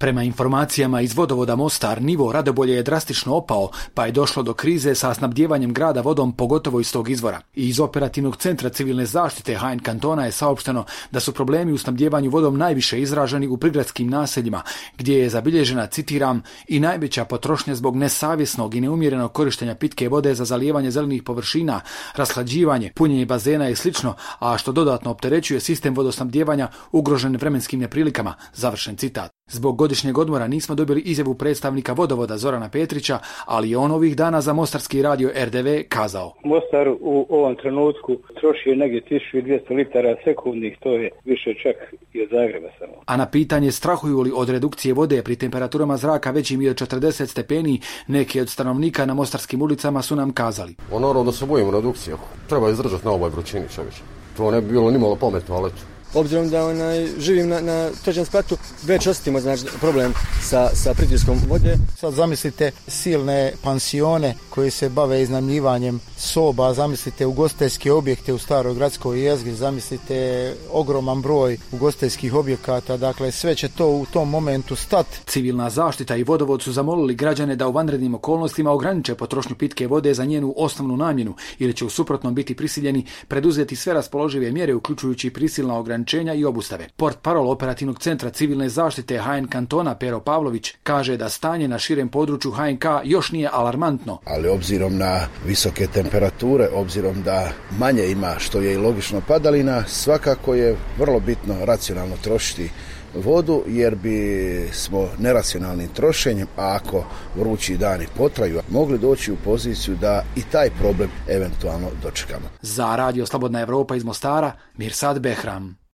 Prema informacijama iz vodovoda Mostar, nivo Radobolje je drastično opao, pa je došlo do krize sa snabdijevanjem grada vodom, pogotovo iz tog izvora. I iz operativnog centra civilne zaštite HN kantona je saopšteno da su problemi u snabdijevanju vodom najviše izraženi u prigradskim naseljima, gdje je zabilježena, citiram, i najveća potrošnja zbog nesavjesnog i neumjerenog korištenja pitke vode za zalijevanje zelenih površina, rashlađivanje, punjenje bazena i slično, a što dodatno opterećuje sistem vodosnabdijevanja ugrožen vremenskim neprilikama, završen citat. Zbog godišnjeg odmora nismo dobili izjavu predstavnika vodovoda Zorana Petrića, ali je on ovih dana za mostarski radio RDV kazao: Mostar u ovom trenutku troši negdje 1200 litara sekundnih, to je više čak i od Zagreba samo. A na pitanje strahuju li od redukcije vode pri temperaturama zraka većim i od 40 stepeni, neki od stanovnika na mostarskim ulicama su nam kazali: Naravno da se bojimo redukcije. Treba izdržati na ovoj vrućini čovječe. To ne bi bilo nimalo pametno, ali obzirom da živim na trećem spratu, već osjetimo problem sa pritiskom vode. Sad zamislite silne pansione koji se bave iznajmljivanjem soba, zamislite ugostiteljske objekte u staroj gradskoj jezgri, zamislite ogroman broj ugostiteljskih objekata, dakle sve će to u tom momentu stati. Civilna zaštita i vodovod su zamolili građane da u vanrednim okolnostima ograniče potrošnju pitke vode za njenu osnovnu namjenu, ili će u suprotnom biti prisiljeni preduzeti sve raspoložive mjere, uključujući prisilna ograničenja i obustave. Portparol operativnog centra civilne zaštite HN kantona Pero Pavlović kaže da stanje na širem području HNK još nije alarmantno. Ali obzirom na visoke temperature, obzirom da manje ima, što je i logično, padalina, svakako je vrlo bitno racionalno trošiti vodu, jer bi smo neracionalnim trošenjem, a ako vrući dani potraju, mogli doći u poziciju da i taj problem eventualno dočekamo. Za radio Slobodna Evropa iz Mostara, Mirsad Behram.